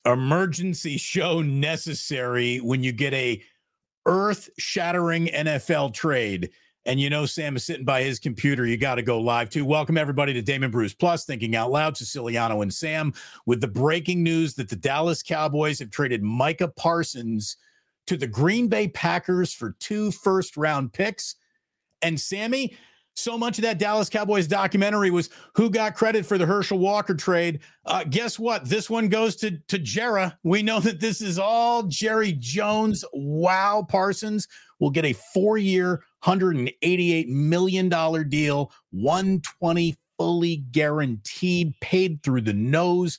emergency show necessary when you get a earth-shattering NFL trade. And you know Sam is sitting by his computer. You got to go live, too. Welcome, everybody, to Damon Bruce Plus, Thinking Out Loud, Siciliano and Sam, with the breaking news that the Dallas Cowboys have traded Micah Parsons to the Green Bay Packers for 2 first-round picks. And, Sammy, so much of that Dallas Cowboys documentary was who got credit for the Herschel Walker trade. Guess what? This one goes to Jera. We know that this is all Jerry Jones. Wow, Parsons will get a 4-year, $188 million deal, $120 fully guaranteed, paid through the nose,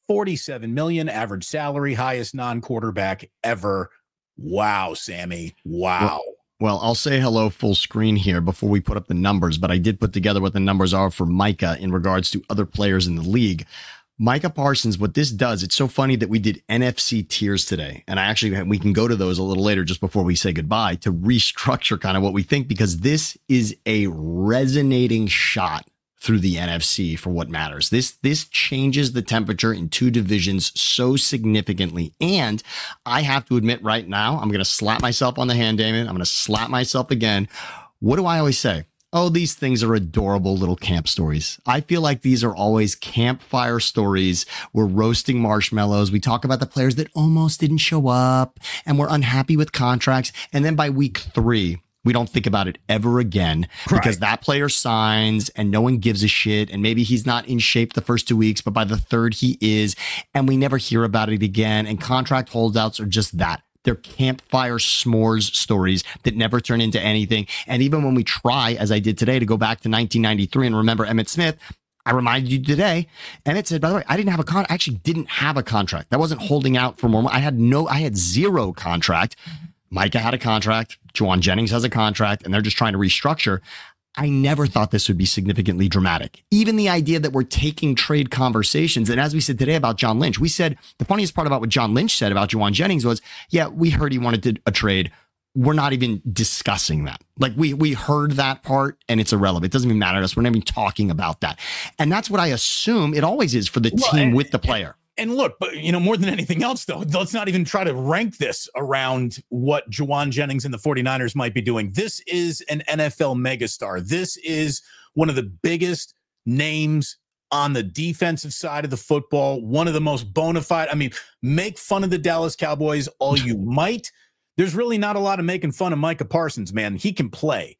$47 million average salary, highest non-quarterback ever. Wow, Sammy. Wow. Well, I'll say hello full screen here before we put up the numbers, but I did put together what the numbers are for Micah in regards to other players in the league. Micah Parsons, what this does, it's so funny that we did NFC tiers today. And we can go to those a little later just before we say goodbye to restructure kind of what we think, because this is a resonating shot through the NFC for what matters. This changes the temperature in 2 divisions so significantly. And I have to admit right now, I'm going to slap myself on the hand, Damon. I'm going to slap myself again. What do I always say? Oh, these things are adorable little camp stories. I feel like these are always campfire stories. We're roasting marshmallows. We talk about the players that almost didn't show up and we're unhappy with contracts. And then by week 3, we don't think about it ever again because that player signs and no one gives a shit. And maybe he's not in shape the first 2 weeks, but by the 3rd he is. And we never hear about it again. And contract holdouts are just that. They're campfire s'mores stories that never turn into anything. And even when we try, as I did today, to go back to 1993 and remember Emmitt Smith, I reminded you today, Emmitt said, by the way, I actually didn't have a contract. That wasn't holding out for more. I had 0 contract. Micah had a contract. Jauan Jennings has a contract, and they're just trying to restructure. I never thought this would be significantly dramatic. Even the idea that we're taking trade conversations. And as we said today about John Lynch, we said the funniest part about what John Lynch said about Jauan Jennings was, yeah, we heard he wanted a trade. We're not even discussing that. Like we heard that part and it's irrelevant. It doesn't even matter to us. We're not even talking about that. And that's what I assume it always is for the team with the player. And look, but more than anything else, though, let's not even try to rank this around what Jauan Jennings and the 49ers might be doing. This is an NFL megastar. This is one of the biggest names on the defensive side of the football, one of the most bona fide. I mean, make fun of the Dallas Cowboys all you might. There's really not a lot of making fun of Micah Parsons, man. He can play.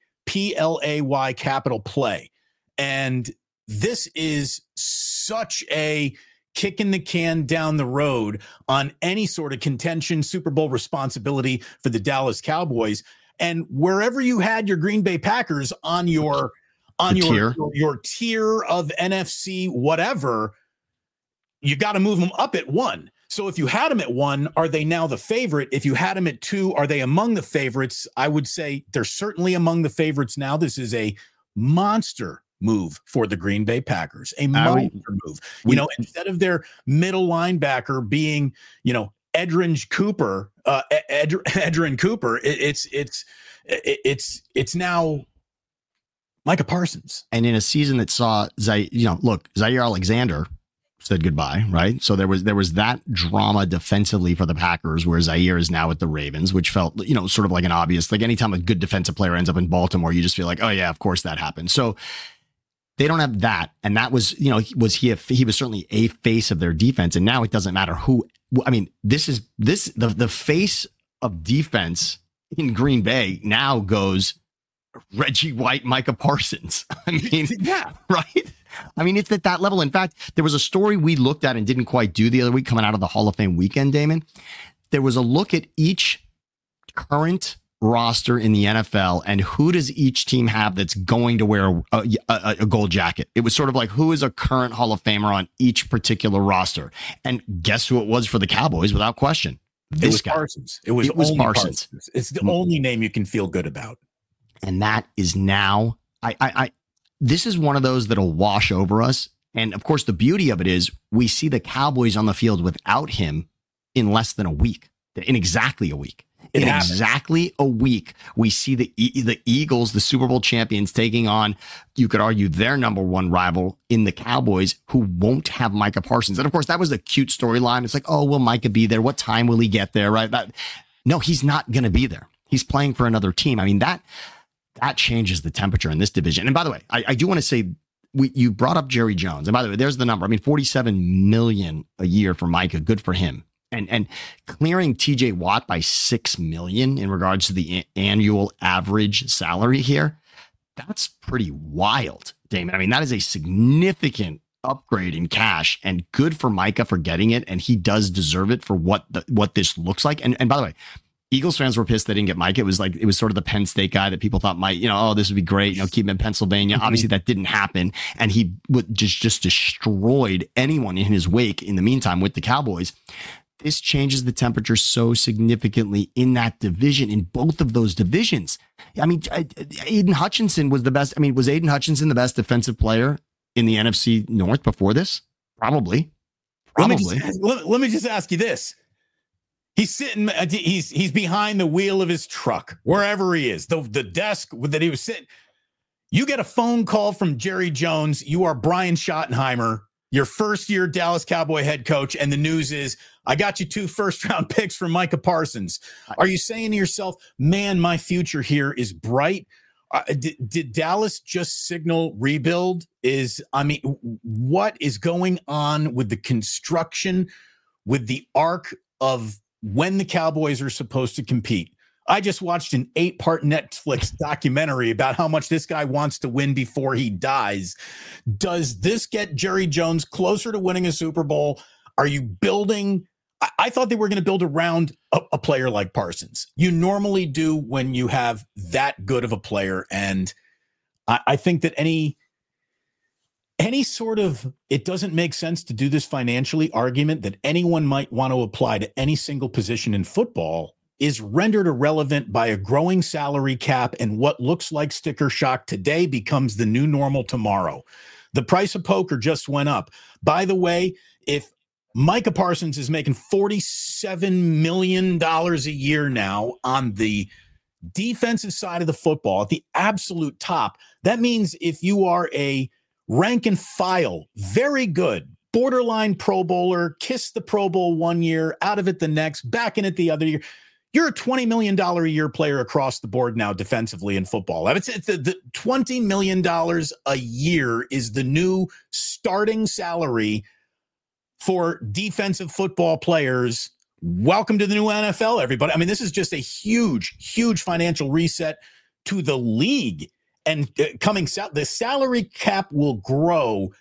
Play, capital play. And this is such a kicking the can down the road on any sort of contention, Super Bowl responsibility for the Dallas Cowboys. And wherever you had your Green Bay Packers on your tier of NFC, whatever, you got to move them up at 1. So if you had them at 1, are they now the favorite? If you had them at 2, are they among the favorites? I would say they're certainly among the favorites now. This is a monster move for the Green Bay Packers, a monster move. Instead of their middle linebacker being, Edrin Cooper, it's now Micah Parsons. And in a season that saw Zaire Alexander said goodbye, right? So there was that drama defensively for the Packers, where Zaire is now at the Ravens, which felt, sort of like an obvious, like anytime a good defensive player ends up in Baltimore, you just feel like, oh yeah, of course that happened. So they don't have that. And that was, he was certainly a face of their defense. And now it doesn't matter who, the face of defense in Green Bay now goes Reggie White, Micah Parsons. Yeah, right. It's at that level. In fact, there was a story we looked at and didn't quite do the other week coming out of the Hall of Fame weekend, Damon. There was a look at each current roster in the NFL and who does each team have that's going to wear a gold jacket. It was sort of like, who is a current Hall of Famer on each particular roster? And guess who it was for the Cowboys without question? This guy. Parsons. It was Parsons. It's the only name you can feel good about. And that is now, this is one of those that'll wash over us. And of course, the beauty of it is we see the Cowboys on the field without him in less than a week, in exactly a week. In exactly a week, we see the Eagles, the Super Bowl champions, taking on, you could argue, their number one rival in the Cowboys, who won't have Micah Parsons. And of course, that was a cute storyline. It's like, oh, will Micah be there? What time will he get there? Right? No, he's not going to be there. He's playing for another team. I mean, that changes the temperature in this division. And by the way, I do want to say, you brought up Jerry Jones. And by the way, there's the number. I mean, $47 million a year for Micah. Good for him. And clearing TJ Watt by $6 million in regards to the annual average salary here, that's pretty wild, Damon. I mean, that is a significant upgrade in cash, and good for Micah for getting it. And he does deserve it for what this looks like. And by the way, Eagles fans were pissed they didn't get Micah. It was sort of the Penn State guy that people thought might, oh, this would be great. Keep him in Pennsylvania. Obviously that didn't happen. And he just destroyed anyone in his wake in the meantime with the Cowboys. This changes the temperature so significantly in that division, in both of those divisions. I mean, Aiden Hutchinson was the best. I mean, was Aiden Hutchinson the best defensive player in the NFC North before this? Probably. Let me just ask you this. He's sitting, he's behind the wheel of his truck, wherever he is, the desk that he was sitting. You get a phone call from Jerry Jones. You are Brian Schottenheimer, your first-year Dallas Cowboy head coach, and the news is, I got you 2 first-round picks from Micah Parsons. Are you saying to yourself, man, my future here is bright? Did Dallas just signal rebuild? What is going on with the construction, with the arc of when the Cowboys are supposed to compete? I just watched an 8-part Netflix documentary about how much this guy wants to win before he dies. Does this get Jerry Jones closer to winning a Super Bowl? Are you building? I thought they were going to build around a player like Parsons. You normally do when you have that good of a player. And I think that any sort of, it doesn't make sense to do this financially argument that anyone might want to apply to any single position in football is rendered irrelevant by a growing salary cap, and what looks like sticker shock today becomes the new normal tomorrow. The price of poker just went up. By the way, if Micah Parsons is making $47 million a year now on the defensive side of the football at the absolute top, that means if you are a rank and file, very good, borderline Pro Bowler, kiss the Pro Bowl 1 year, out of it the next, back in it the other year, you're a $20 million a year player across the board now defensively in football. It's the $20 million a year is the new starting salary for defensive football players. Welcome to the new NFL, everybody. I mean, this is just a huge, huge financial reset to the league. And the salary cap will grow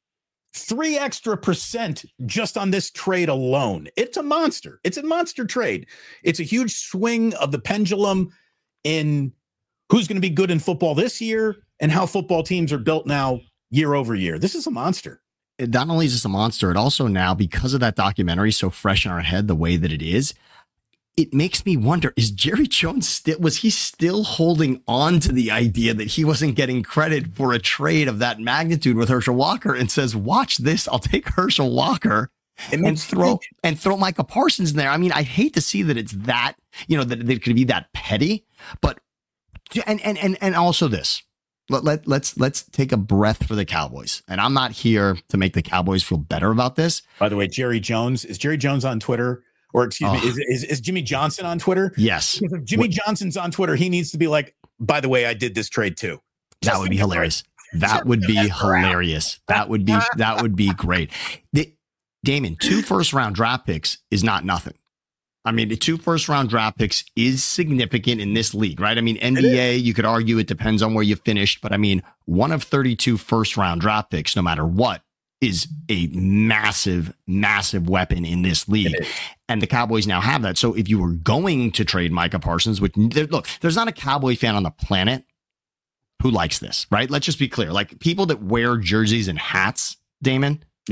3 extra % just on this trade alone. It's a monster. It's a monster trade. It's a huge swing of the pendulum in who's going to be good in football this year and how football teams are built now year over year. This is a monster. Not only is this a monster, it also now, because of that documentary so fresh in our head the way that it is, it makes me wonder, is Jerry Jones was he still holding on to the idea that he wasn't getting credit for a trade of that magnitude with Herschel Walker, and says, watch this, I'll take Herschel Walker and throw Micah Parsons in there? I mean, I hate to see that it's that, that it could be that petty, but, and also this, let's take a breath for the Cowboys. And I'm not here to make the Cowboys feel better about this. By the way, is Jerry Jones on Twitter? Or excuse me, is Jimmy Johnson on Twitter? Yes. If Jimmy Johnson's on Twitter, he needs to be like, by the way, I did this trade too. That would be hilarious. That would be hilarious. That would be great. Damon, 2 first-round draft picks is not nothing. I mean, the 2 first-round draft picks is significant in this league, right? I mean, NBA, you could argue it depends on where you finished, but I mean, 1 of 32 first-round draft picks, no matter what, is a massive, massive weapon in this league. And the Cowboys now have that. So if you were going to trade Micah Parsons, there's not a Cowboy fan on the planet who likes this, right? Let's just be clear. Like, people that wear jerseys and hats, Damon, you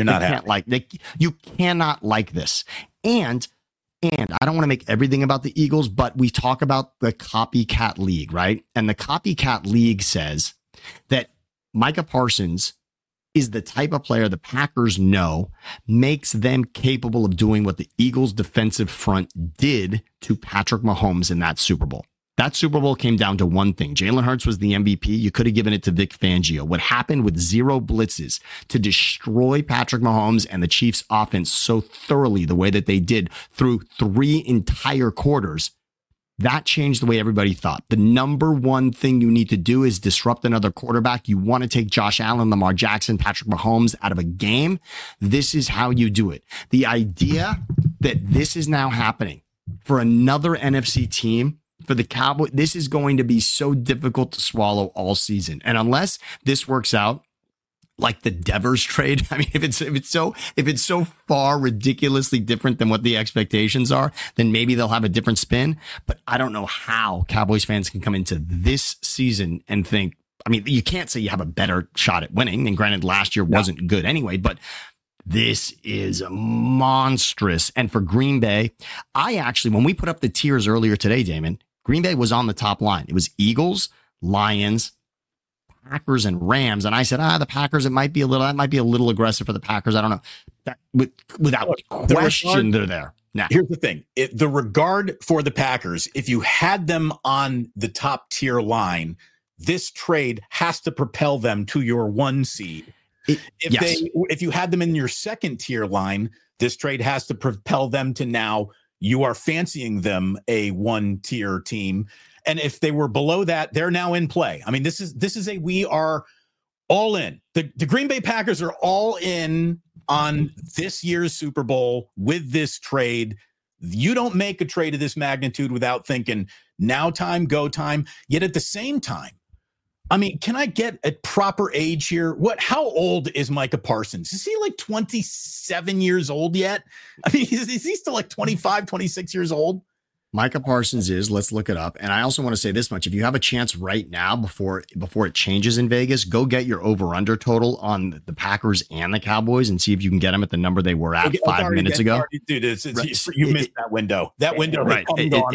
cannot like this. And I don't want to make everything about the Eagles, but we talk about the copycat league, right? And the copycat league says that Micah Parsons is the type of player the Packers know makes them capable of doing what the Eagles defensive front did to Patrick Mahomes in that Super Bowl. That Super Bowl came down to one thing. Jalen Hurts was the MVP. You could have given it to Vic Fangio. What happened with 0 blitzes to destroy Patrick Mahomes and the Chiefs offense so thoroughly the way that they did through 3 entire quarters, that changed the way everybody thought. The number one thing you need to do is disrupt another quarterback. You want to take Josh Allen, Lamar Jackson, Patrick Mahomes out of a game. This is how you do it. The idea that this is now happening for another NFC team, for the Cowboys, this is going to be so difficult to swallow all season. And unless this works out like the Devers trade, I mean, if it's so far ridiculously different than what the expectations are, then maybe they'll have a different spin. But I don't know how Cowboys fans can come into this season and think, I mean, you can't say you have a better shot at winning. And granted, last year wasn't good anyway, but this is monstrous. And for Green Bay, when we put up the tiers earlier today, Damon, Green Bay was on the top line. It was Eagles, Lions, Packers, and Rams. And I said, the Packers, that might be a little aggressive for the Packers. I don't know. That, without question, they're there. Now, here's the thing. The regard for the Packers, if you had them on the top tier line, this trade has to propel them to your 1 seed. If you had them in your second tier line, this trade has to propel them to now you are fancying them a 1 tier team. And if they were below that, they're now in play. I mean, we are all in. The Green Bay Packers are all in on this year's Super Bowl with this trade. You don't make a trade of this magnitude without thinking now time, go time. Yet at the same time, I mean, can I get a proper age here? How old is Micah Parsons? Is he like 27 years old yet? I mean, is he still like 25, 26 years old? Micah Parsons is. Let's look it up. And I also want to say this much. If you have a chance right now before it changes in Vegas, go get your over-under total on the Packers and the Cowboys and see if you can get them at the number they were at 5 minutes ago. Dude, you missed that window. That window right.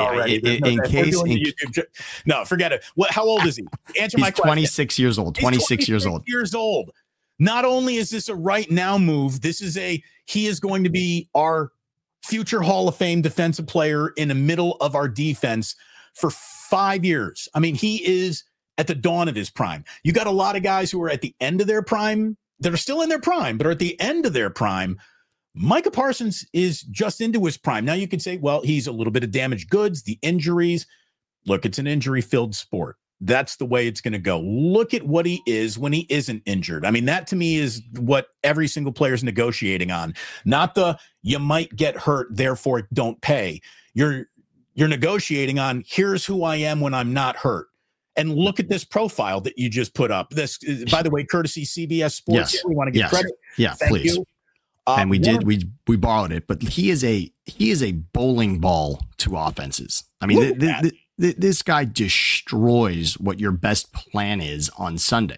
No, forget it. How old is he? Answer my question. 26 years old. 26 years old. Not only is this a right now move, he is going to be our future Hall of Fame defensive player in the middle of our defense for 5 years. I mean, he is at the dawn of his prime. You got a lot of guys who are at the end of their prime, that are still in their prime, but are at the end of their prime. Micah Parsons is just into his prime. Now you could say, well, he's a little bit of damaged goods, the injuries. Look, it's an injury-filled sport. That's the way it's going to go. Look at what he is when he isn't injured. I mean, that to me is what every single player is negotiating on. Not you might get hurt, therefore don't pay. You're negotiating on here's who I am when I'm not hurt. And look at this profile that you just put up. This, by the way, courtesy CBS Sports. Yes. We want to give credit. Yeah, Thank please. you. And we borrowed it, but he is a bowling ball to offenses. I mean, this guy destroys what your best plan is on Sunday.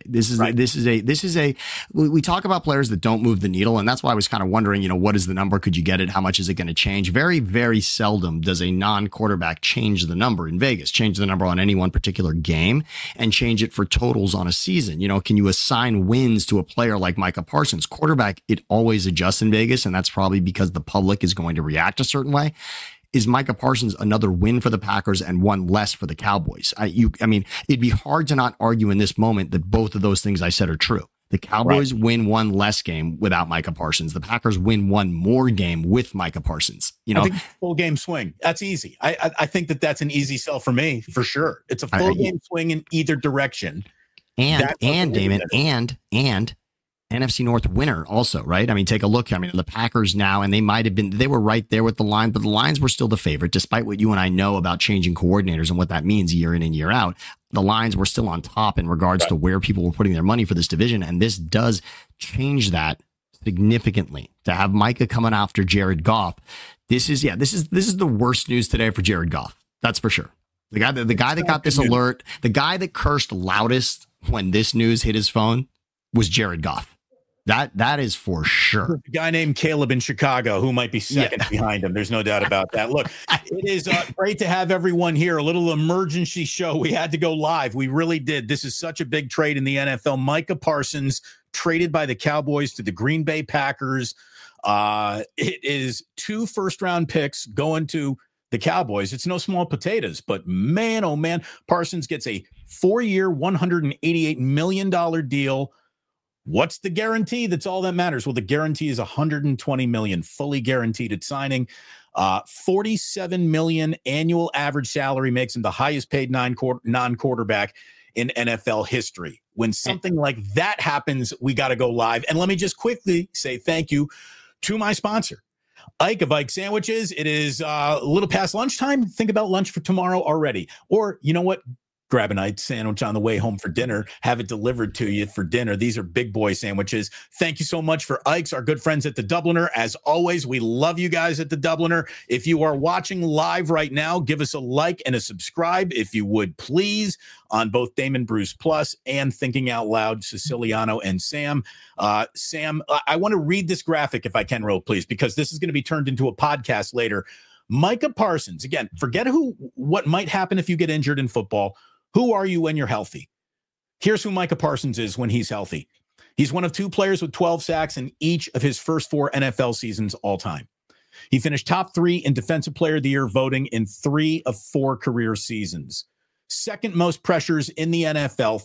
We talk about players that don't move the needle. And that's why I was kind of wondering, what is the number? Could you get it? How much is it going to change? Very, very seldom does a non-quarterback change the number in Vegas, change the number on any one particular game and change it for totals on a season. Can you assign wins to a player like Micah Parsons? Quarterback, it always adjusts in Vegas. And that's probably because the public is going to react a certain way. Is Micah Parsons another win for the Packers and one less for the Cowboys? I mean, it'd be hard to not argue in this moment that both of those things I said are true. The Cowboys win one less game without Micah Parsons. The Packers win one more game with Micah Parsons. I think full game swing. That's easy. I think that's an easy sell for me, for sure. It's a full game swing in either direction. And Damon, and NFC North winner also, right? I mean, take a look. I mean, the Packers now, and they were right there with the line, but the Lions were still the favorite, despite what you and I know about changing coordinators and what that means year in and year out. The Lions were still on top in regards to where people were putting their money for this division. And this does change that significantly to have Micah coming after Jared Goff. This is the worst news today for Jared Goff. That's for sure. The guy that got this alert, the guy that cursed loudest when this news hit his phone was Jared Goff. That is for sure. A guy named Caleb in Chicago who might be second behind him. There's no doubt about that. Look, it is great to have everyone here. A little emergency show. We had to go live. We really did. This is such a big trade in the NFL. Micah Parsons traded by the Cowboys to the Green Bay Packers. It is 2 first-round picks going to the Cowboys. It's no small potatoes, but man, oh man, Parsons gets a 4-year, $188 million deal. What's the guarantee? That's all that matters. Well, the guarantee is $120 million, fully guaranteed at signing. $47 million annual average salary makes him the highest paid non-quarterback in NFL history. When something like that happens, we got to go live. And let me just quickly say thank you to my sponsor, Ike of Ike Sandwiches. It is a little past lunchtime. Think about lunch for tomorrow already. Or you know what? Grab an Ike sandwich on the way home for dinner, have it delivered to you for dinner. These are big boy sandwiches. Thank you so much for Ike's, our good friends at the Dubliner. As always, we love you guys at the Dubliner. If you are watching live right now, give us a like and a subscribe, if you would, please, on both Damon Bruce Plus and Thinking Out Loud, Siciliano and Sam. Sam, I want to read this graphic if I can, real please, because this is going to be turned into a podcast later. Micah Parsons, again, forget what might happen if you get injured in football. Who are you when you're healthy? Here's who Micah Parsons is when he's healthy. He's one of 2 players with 12 sacks in each of his first 4 NFL seasons all time. He finished top 3 in Defensive Player of the Year voting in 3 of 4 career seasons. Second most pressures in the NFL,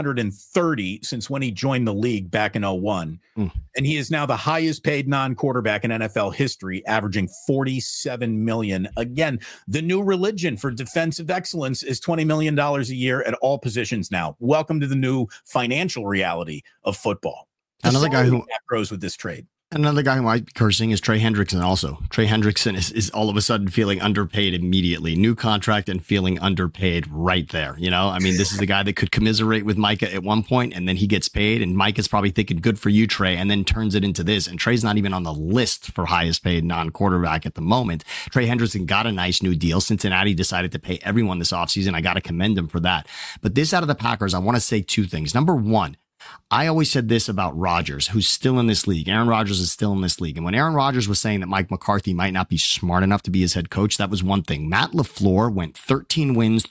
330 since when he joined the league back in 2001. And he is now the highest paid non-quarterback in NFL history, averaging $47 million. Again, the new religion for defensive excellence is $20 million a year at all positions now. Welcome to the new financial reality of football. Another guy who grows with this trade. Another guy who might be cursing is Trey Hendrickson also. Trey Hendrickson is all of a sudden feeling underpaid immediately. New contract and feeling underpaid right there. You know, I mean, this is a guy that could commiserate with Micah at one point, and then he gets paid, and Micah's probably thinking, good for you, Trey, and then turns it into this. And Trey's not even on the list for highest paid non-quarterback at the moment. Trey Hendrickson got a nice new deal. Cincinnati decided to pay everyone this offseason. I got to commend them for that. But this out of the Packers, I want to say 2 things. Number one, I always said this about Rodgers, who's still in this league. Aaron Rodgers is still in this league. And when Aaron Rodgers was saying that Mike McCarthy might not be smart enough to be his head coach, that was one thing. Matt LaFleur went 13 wins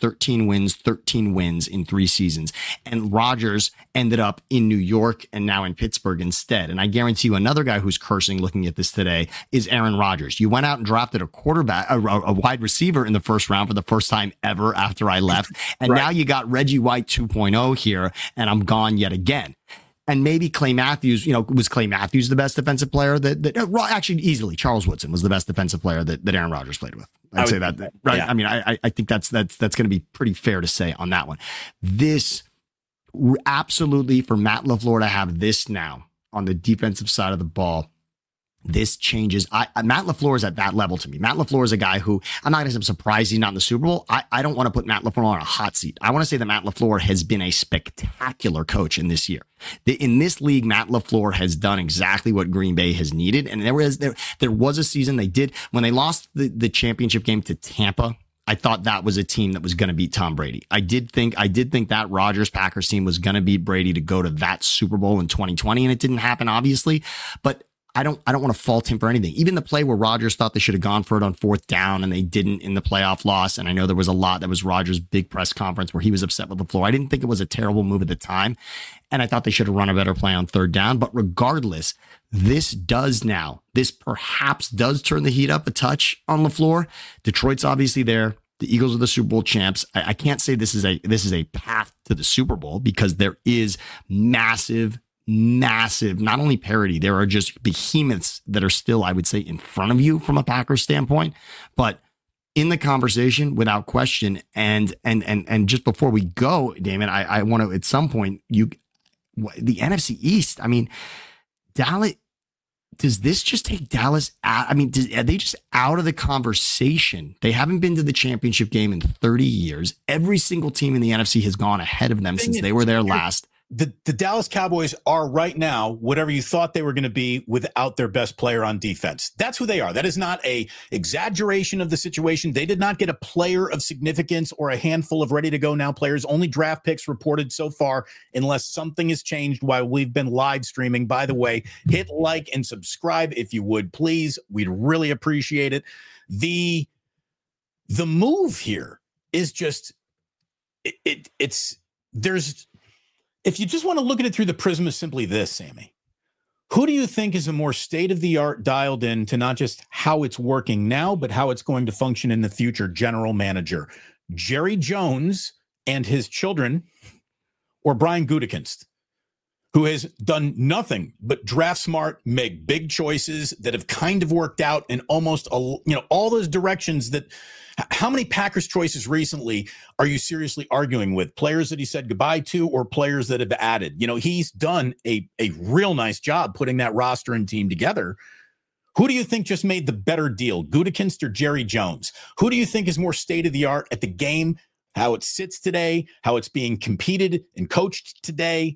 in 3 seasons. And Rodgers ended up in New York and now in Pittsburgh instead. And I guarantee you another guy who's cursing looking at this today is Aaron Rodgers. You went out and drafted a quarterback, a wide receiver in the first round for the first time ever after I left. And Now you got Reggie White 2.0 here, and I'm gone yet again. And maybe Clay Matthews, was Clay Matthews the best defensive player actually easily Charles Woodson was the best defensive player that Aaron Rodgers played with. I'd say that, right? Yeah. I mean, I think that's going to be pretty fair to say on that one. This absolutely for Matt LaFleur to have this now on the defensive side of the ball. This changes. Matt LaFleur is at that level to me. Matt LaFleur is a guy who I'm not going to say surprised he's not in the Super Bowl. I don't want to put Matt LaFleur on a hot seat. I want to say that Matt LaFleur has been a spectacular coach in this year. In this league, Matt LaFleur has done exactly what Green Bay has needed. And there was a season they did when they lost the championship game to Tampa. I thought that was a team that was going to beat Tom Brady. I did think that Rodgers Packers team was going to beat Brady to go to that Super Bowl in 2020, and it didn't happen, obviously. But I don't want to fault him for anything. Even the play where Rodgers thought they should have gone for it on 4th down and they didn't in the playoff loss. And I know there was a lot. That was Rodgers' big press conference where he was upset with LaFleur. I didn't think it was a terrible move at the time. And I thought they should have run a better play on 3rd down. But regardless, this perhaps does turn the heat up a touch on LaFleur. Detroit's obviously there. The Eagles are the Super Bowl champs. I can't say this is a path to the Super Bowl because there is massive, not only parity, there are just behemoths that are still, I would say, in front of you from a Packers standpoint, but in the conversation without question. And just before we go, Damon, I want to, at some point, the NFC East, I mean, Dallas, does this just take Dallas out? I mean, are they just out of the conversation? They haven't been to the championship game in 30 years. Every single team in the NFC has gone ahead of them since they were there last. The Dallas Cowboys are right now whatever you thought they were going to be without their best player on defense. That's who they are. That is not a exaggeration of the situation. They did not get a player of significance or a handful of ready to go now players. Only draft picks reported so far, unless something has changed while we've been live streaming. By the way, hit like and subscribe if you would, please. We'd really appreciate it. The move here is just there's if you just want to look at it through the prism of simply this, Sammy, who do you think is a more state-of-the-art dialed in to not just how it's working now, but how it's going to function in the future general manager? Jerry Jones and his children, or Brian Gutekunst, who has done nothing but draft smart, make big choices that have kind of worked out in almost all those directions that. How many Packers choices recently are you seriously arguing with? Players that he said goodbye to or players that have added? He's done a real nice job putting that roster and team together. Who do you think just made the better deal, Gutekunst or Jerry Jones? Who do you think is more state-of-the-art at the game, how it sits today, how it's being competed and coached today?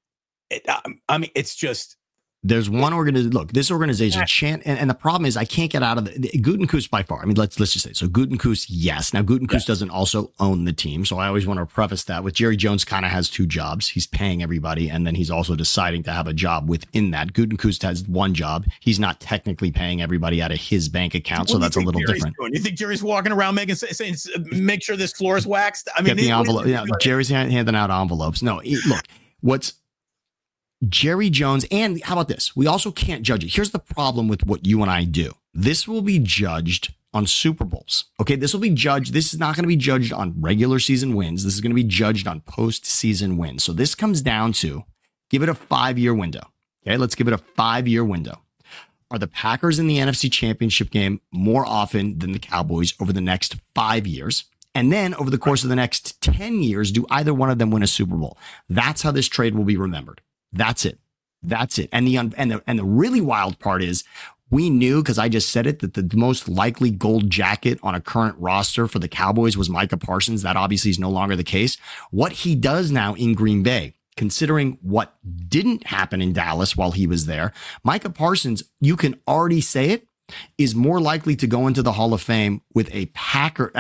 It's just... There's one organization. Look, this organization, and the problem is I can't get out of the Gutekunst by far. I mean, let's just say so. Gutekunst, yes. Now Gutekunst doesn't also own the team, so I always want to preface that with Jerry Jones. Kind of has two jobs. He's paying everybody, and then he's also deciding to have a job within that. Gutekunst has one job. He's not technically paying everybody out of his bank account, so that's a little different. You think Jerry's walking around saying, make sure this floor is waxed? I mean, get the envelope. Yeah, Jerry's handing out envelopes. No, look, what's Jerry Jones, and how about this? We also can't judge it. Here's the problem with what you and I do. This will be judged on Super Bowls. Okay, this will be judged. This is not going to be judged on regular season wins. This is going to be judged on postseason wins. So this comes down to give it a 5-year window. Okay, let's give it a 5-year window. Are the Packers in the NFC Championship game more often than the Cowboys over the next 5 years? And then over the course of the next 10 years, do either one of them win a Super Bowl? That's how this trade will be remembered. That's it. And the really wild part is we knew, because I just said it, that the most likely gold jacket on a current roster for the Cowboys was Micah Parsons. That obviously is no longer the case. What he does now in Green Bay, considering what didn't happen in Dallas while he was there, Micah Parsons, you can already say it, is more likely to go into the Hall of Fame with a Packer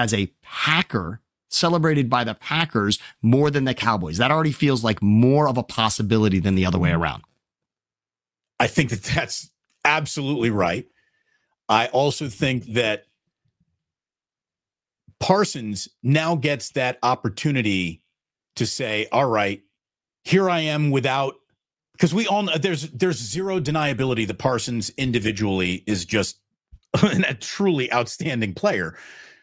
celebrated by the Packers more than the Cowboys. That already feels like more of a possibility than the other way around. I think that's absolutely right. I also think that Parsons now gets that opportunity to say, all right, here I am without, because we all know there's zero deniability that Parsons individually is just a truly outstanding player.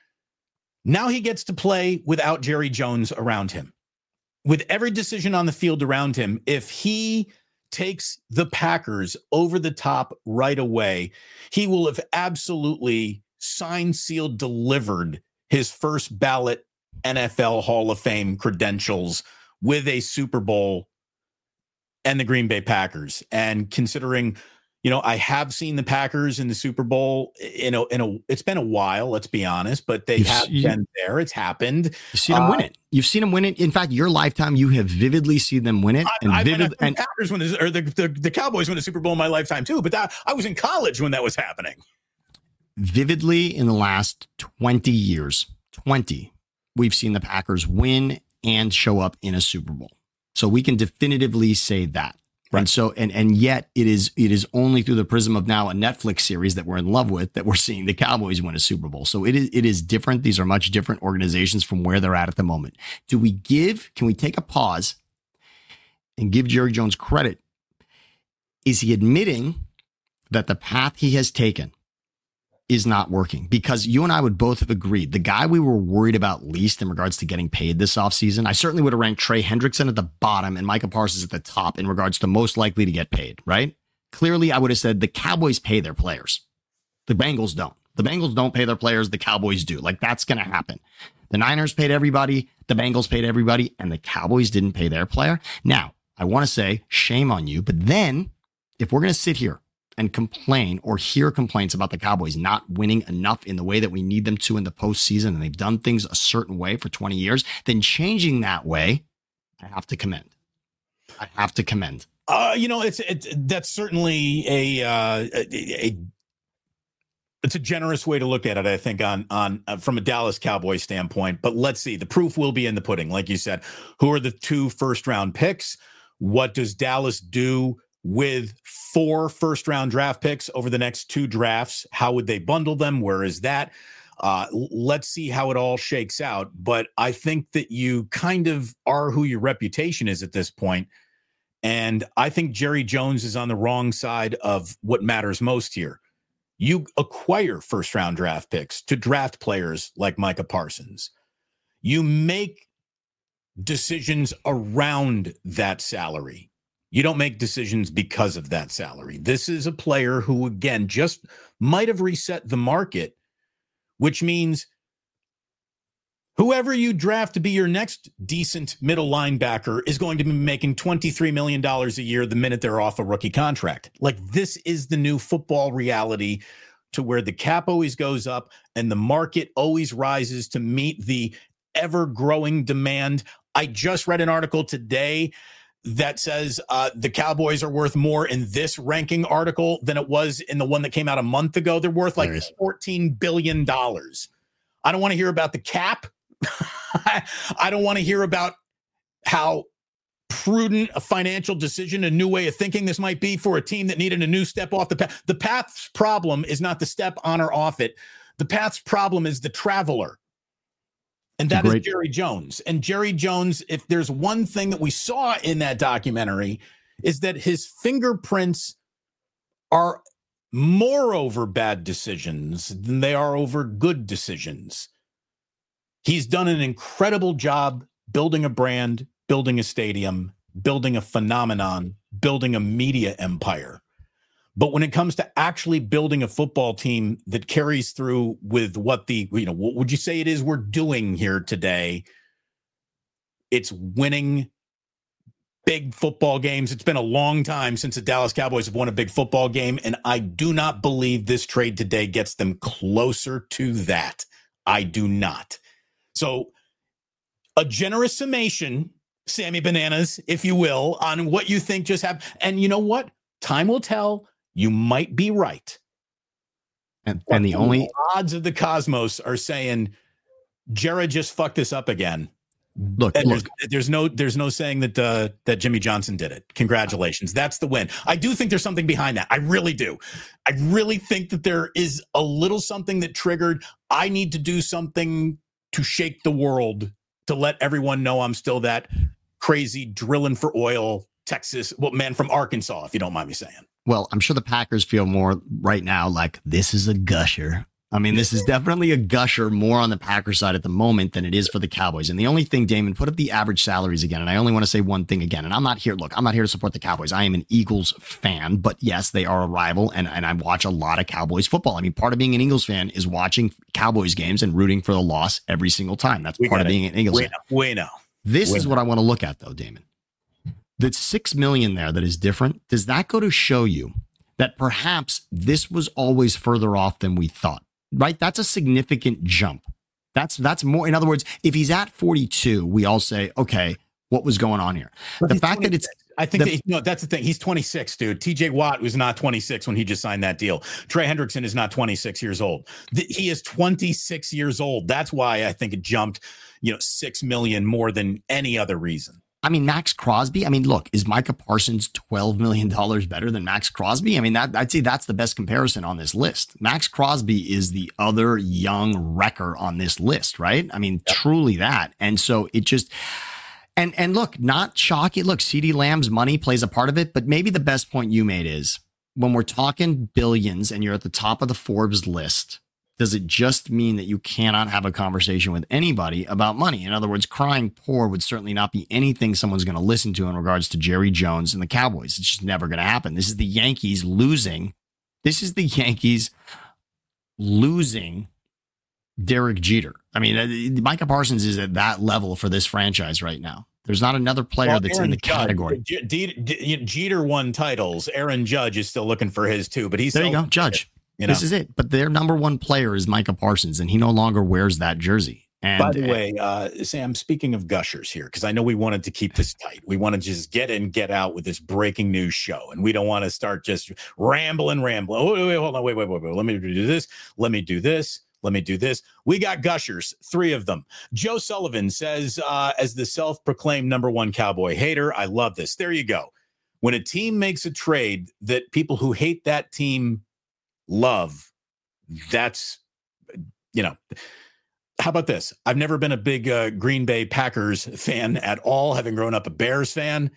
Now he gets to play without Jerry Jones around him. With every decision on the field around him, if he takes the Packers over the top right away, he will have absolutely signed, sealed, delivered his first ballot NFL Hall of Fame credentials with a Super Bowl and the Green Bay Packers. And considering, I have seen the Packers in the Super Bowl, it's been a while, let's be honest, but they have been there. It's happened. You've seen them win it. You've seen them win it. In fact, your lifetime, you have vividly seen them win it. Packers win the Cowboys win a Super Bowl in my lifetime too, but I was in college when that was happening. Vividly in the last 20 years, we've seen the Packers win and show up in a Super Bowl. So we can definitively say that. Right. And so, and yet it is only through the prism of now a Netflix series that we're in love with that we're seeing the Cowboys win a Super Bowl. So it is different. These are much different organizations from where they're at the moment. Can we take a pause and give Jerry Jones credit? Is he admitting that the path he has taken is not working? Because you and I would both have agreed the guy we were worried about least in regards to getting paid this offseason, I certainly would have ranked Trey Hendrickson at the bottom and Micah Parsons at the top in regards to most likely to get paid, right? Clearly, I would have said the Cowboys pay their players. The Bengals don't. The Bengals don't pay their players. The Cowboys do. Like, that's going to happen. The Niners paid everybody. The Bengals paid everybody. And the Cowboys didn't pay their player. Now, I want to say shame on you. But then if we're going to sit here and complain or hear complaints about the Cowboys not winning enough in the way that we need them to in the postseason, and they've done things a certain way for 20 years, then changing that way, I have to commend. That's certainly it's a generous way to look at it, I think, on from a Dallas Cowboys standpoint. But let's see, the proof will be in the pudding. Like you said, who are the 2 first-round picks? What does Dallas do with 4 first-round draft picks over the next 2 drafts? How would they bundle them? Where is that? Let's see how it all shakes out. But I think that you kind of are who your reputation is at this point. And I think Jerry Jones is on the wrong side of what matters most here. You acquire first-round draft picks to draft players like Micah Parsons. You make decisions around that salary. You don't make decisions because of that salary. This is a player who, again, just might have reset the market, which means whoever you draft to be your next decent middle linebacker is going to be making $23 million a year the minute they're off a rookie contract. Like, this is the new football reality, to where the cap always goes up and the market always rises to meet the ever-growing demand. I just read an article today that says the Cowboys are worth more in this ranking article than it was in the one that came out a month ago. They're worth like $14 billion. I don't want to hear about the cap. I don't want to hear about how prudent a financial decision, a new way of thinking this might be for a team that needed a new step off the path. The path's problem is not the step on or off it. The path's problem is the traveler. And that is Jerry Jones. And Jerry Jones, if there's one thing that we saw in that documentary, is that his fingerprints are more over bad decisions than they are over good decisions. He's done an incredible job building a brand, building a stadium, building a phenomenon, building a media empire. But when it comes to actually building a football team that carries through with what what would you say it is we're doing here today? It's winning big football games. It's been a long time since the Dallas Cowboys have won a big football game, and I do not believe this trade today gets them closer to that. I do not. So a generous summation, Sammy Bananas, if you will, on what you think just happened. And you know what? Time will tell. You might be right. And the only odds of the cosmos are saying Jared just fucked this up again. Look. There's no saying that Jimmy Johnson did it. Congratulations. That's the win. I do think there's something behind that. I really do. I really think that there is a little something that triggered, I need to do something to shake the world, to let everyone know I'm still that crazy drilling for oil Texas man from Arkansas, if you don't mind me saying. Well, I'm sure the Packers feel more right now like this is a gusher. I mean, this is definitely a gusher more on the Packers side at the moment than it is for the Cowboys. And the only thing, Damon, put up the average salaries again. And I only want to say one thing again. And I'm not here to support the Cowboys. I am an Eagles fan, but yes, they are a rival. And I watch a lot of Cowboys football. I mean, part of being an Eagles fan is watching Cowboys games and rooting for the loss every single time. That's part of being an Eagles fan. We know. This is what I want to look at, though, Damon. The $6 million there that is different. Does that go to show you that perhaps this was always further off than we thought? Right? That's a significant jump. That's more. In other words, if he's at 42, we all say, okay, what was going on here? But the fact that that's the thing. He's 26, dude. TJ Watt was not 26 when he just signed that deal. Trey Hendrickson is not 26 years old. He is 26 years old. That's why I think it jumped, $6 million more than any other reason. I mean, Max Crosby. I mean, look, is Micah Parsons $12 million better than Max Crosby? I mean, I'd say that's the best comparison on this list. Max Crosby is the other young wrecker on this list, right? I mean, truly that. And so it just, and look, not chalky. Look, CeeDee Lamb's money plays a part of it, but maybe the best point you made is when we're talking billions and you're at the top of the Forbes list, does it just mean that you cannot have a conversation with anybody about money? In other words, crying poor would certainly not be anything someone's going to listen to in regards to Jerry Jones and the Cowboys. It's just never going to happen. This is the Yankees losing. This is the Yankees losing Derek Jeter. I mean, Micah Parsons is at that level for this franchise right now. There's not another player that's in the category. Jeter won titles. Aaron Judge is still looking for his too, but he's there. You go, Judge. This is it. But their number one player is Micah Parsons, and he no longer wears that jersey. And by the way, Sam, speaking of gushers here, because I know we wanted to keep this tight. We want to just get in, get out with this breaking news show. And we don't want to start just rambling. Oh, wait, hold on. Wait. Let me do this. Let me do this. Let me do this. We got gushers, 3 of them. Joe Sullivan says, as the self-proclaimed number one Cowboy hater, I love this. There you go. When a team makes a trade that people who hate that team love, that's how about this? I've never been a big Green Bay Packers fan at all, having grown up a Bears fan.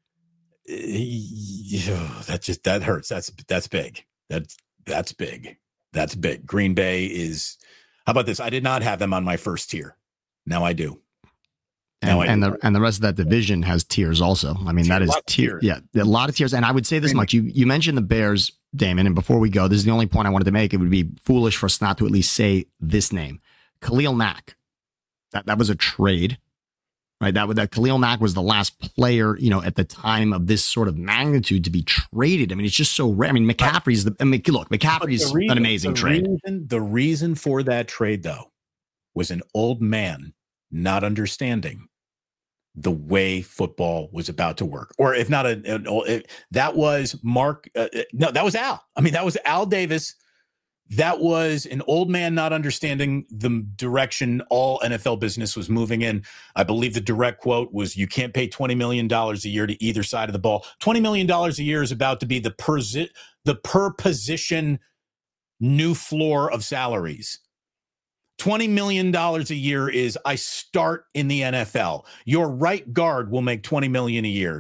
That hurts. That's big. That's big. That's big. Green Bay is. How about this? I did not have them on my first tier. Now I do. And the rest of that division has tiers also. I mean, that is tier. Yeah, a lot of tiers. And I would say this much. You mentioned the Bears, Damon, and before we go, this is the only point I wanted to make. It would be foolish for us not to at least say this name. Khalil Mack. That was a trade, right? That Khalil Mack was the last player, at the time of this sort of magnitude to be traded. I mean, it's just so rare. I mean, McCaffrey's an amazing trade. The reason for that trade, though, was an old man not understanding the way football was about to work. Or if not, that was Mark. No, that was Al. I mean, that was Al Davis. That was an old man not understanding the direction all NFL business was moving in. I believe the direct quote was, you can't pay $20 million a year to either side of the ball. $20 million a year is about to be the per position new floor of salaries. $20 million a year is, I start in the NFL. Your right guard will make $20 million a year.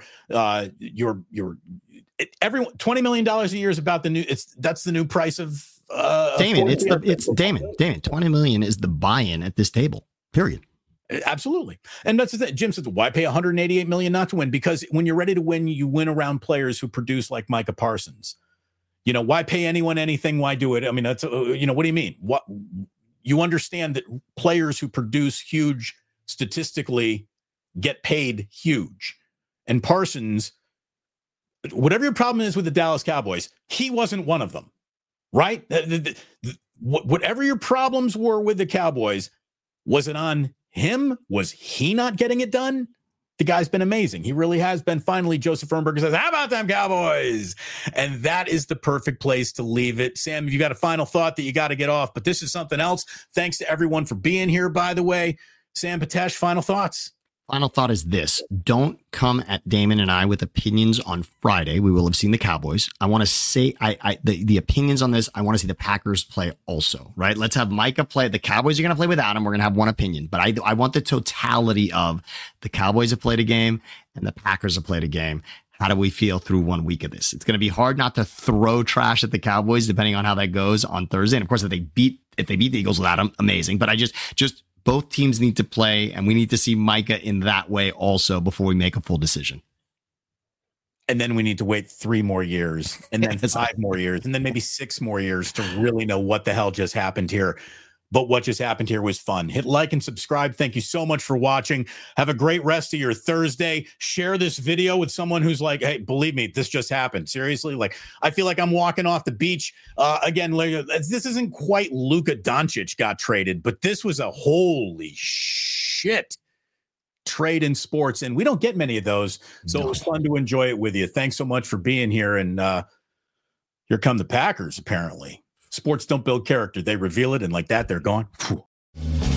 Everyone, $20 million a year is about that's the new price of Damon. Damon. $20 million is the buy-in at this table. Period. Absolutely. And that's the thing. Jim said, why pay $188 million not to win? Because when you're ready to win, you win around players who produce like Micah Parsons. Why pay anyone anything? Why do it? I mean, that's what do you mean? What? You understand that players who produce huge statistically get paid huge. And Parsons, whatever your problem is with the Dallas Cowboys, he wasn't one of them, right? Whatever your problems were with the Cowboys, was it on him? Was he not getting it done? The guy's been amazing. He really has been. Finally, Joseph Fernberger says, how about them Cowboys? And that is the perfect place to leave it. Sam, you got a final thought that you got to get off, but this is something else. Thanks to everyone for being here, by the way. Sam Patesh, final thoughts. Final thought is this. Don't come at Damon and I with opinions on Friday. We will have seen the Cowboys. I want to say the opinions on this. I want to see the Packers play also, right? Let's have Micah play. The Cowboys are going to play without him. We're going to have one opinion, but I want the totality of the Cowboys have played a game and the Packers have played a game. How do we feel through 1 week of this? It's going to be hard not to throw trash at the Cowboys, depending on how that goes on Thursday. And of course, if they beat the Eagles without him, amazing. But I just both teams need to play, and we need to see Micah in that way also before we make a full decision. And then we need to wait 3 more years, and then 5 more years, and then maybe 6 more years to really know what the hell just happened here. But what just happened here was fun. Hit like and subscribe. Thank you so much for watching. Have a great rest of your Thursday. Share this video with someone who's like, hey, believe me, this just happened. Seriously, like, I feel like I'm walking off the beach. Again, this isn't quite Luka Doncic got traded, but this was a holy shit trade in sports. And we don't get many of those. So It was fun to enjoy it with you. Thanks so much for being here. And here come the Packers, apparently. Sports don't build character. They reveal it, and like that, they're gone. Whew.